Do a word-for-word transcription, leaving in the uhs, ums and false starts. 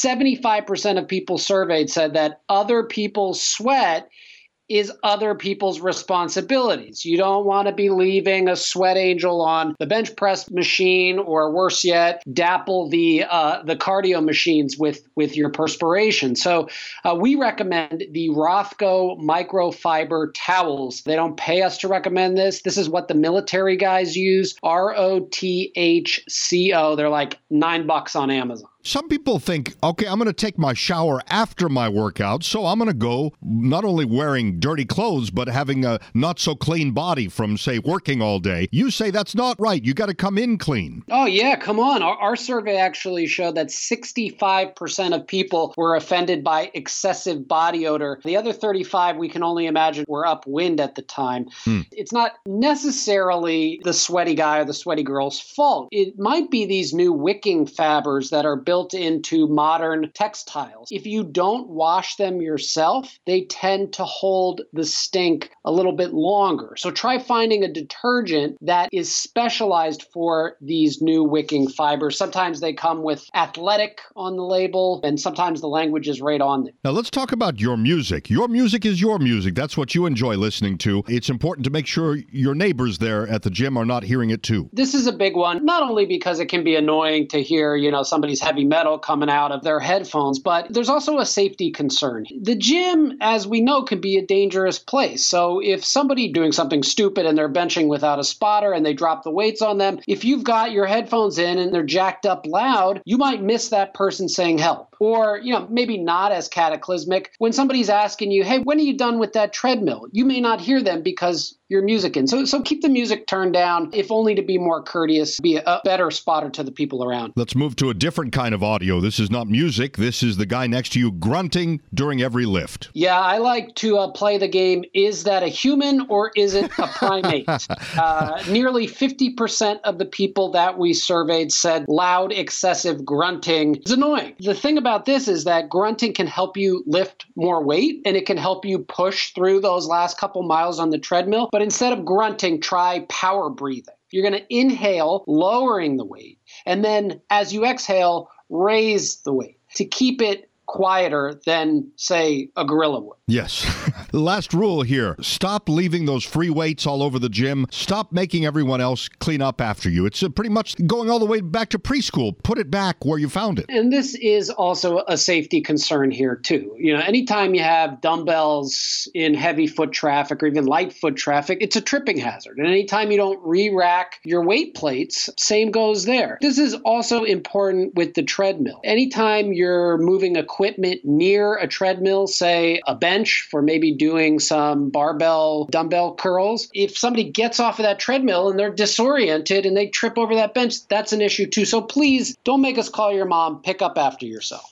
seventy-five percent of people surveyed said that other people's sweat is other people's responsibilities. You don't want to be leaving a sweat angel on the bench press machine, or worse yet, dapple the uh, the cardio machines with, with your perspiration. So uh, we recommend the Rothko microfiber towels. They don't pay us to recommend this. This is what the military guys use, R O T H C O. They're like nine bucks on Amazon. Some people think, okay, I'm going to take my shower after my workout, so I'm going to go not only wearing dirty clothes, but having a not so clean body from, say, working all day. You say that's not right. You got to come in clean. Oh, yeah, come on. Our, our survey actually showed that sixty-five percent of people were offended by excessive body odor. The other thirty-five, we can only imagine, were upwind at the time. Hmm. It's not necessarily the sweaty guy or the sweaty girl's fault. It might be these new wicking fabbers that are built built into modern textiles. If you don't wash them yourself, they tend to hold the stink a little bit longer. So try finding a detergent that is specialized for these new wicking fibers. Sometimes they come with athletic on the label, and sometimes the language is right on there. Now let's talk about your music. Your music is your music. That's what you enjoy listening to. It's important to make sure your neighbors there at the gym are not hearing it too. This is a big one, not only because it can be annoying to hear, you know, somebody's heavy metal coming out of their headphones, but there's also a safety concern. The gym, as we know, can be a dangerous place. So if somebody doing something stupid and they're benching without a spotter and they drop the weights on them, if you've got your headphones in and they're jacked up loud, you might miss that person saying help. Or, you know, maybe not as cataclysmic. When somebody's asking you, hey, when are you done with that treadmill? You may not hear them because your music in. So so keep the music turned down, if only to be more courteous, be a better spotter to the people around. Let's move to a different kind of audio. This is not music. This is the guy next to you grunting during every lift. Yeah, I like to uh, play the game, is that a human or is it a primate? uh, nearly fifty percent of the people that we surveyed said loud, excessive grunting is annoying. The thing about this is that grunting can help you lift more weight, and it can help you push through those last couple miles on the treadmill. But instead of grunting, try power breathing. You're going to inhale, lowering the weight, and then as you exhale, raise the weight to keep it quieter than, say, a gorilla would. Yes. The last rule here, stop leaving those free weights all over the gym. Stop making everyone else clean up after you. It's uh, pretty much going all the way back to preschool. Put it back where you found it. And this is also a safety concern here, too. You know, anytime you have dumbbells in heavy foot traffic or even light foot traffic, it's a tripping hazard. And anytime you don't re-rack your weight plates, same goes there. This is also important with the treadmill. Anytime you're moving equipment near a treadmill, say a bench for maybe doing some barbell dumbbell curls, if somebody gets off of that treadmill and they're disoriented and they trip over that bench, that's an issue too. So please don't make us call your mom. Pick up after yourself.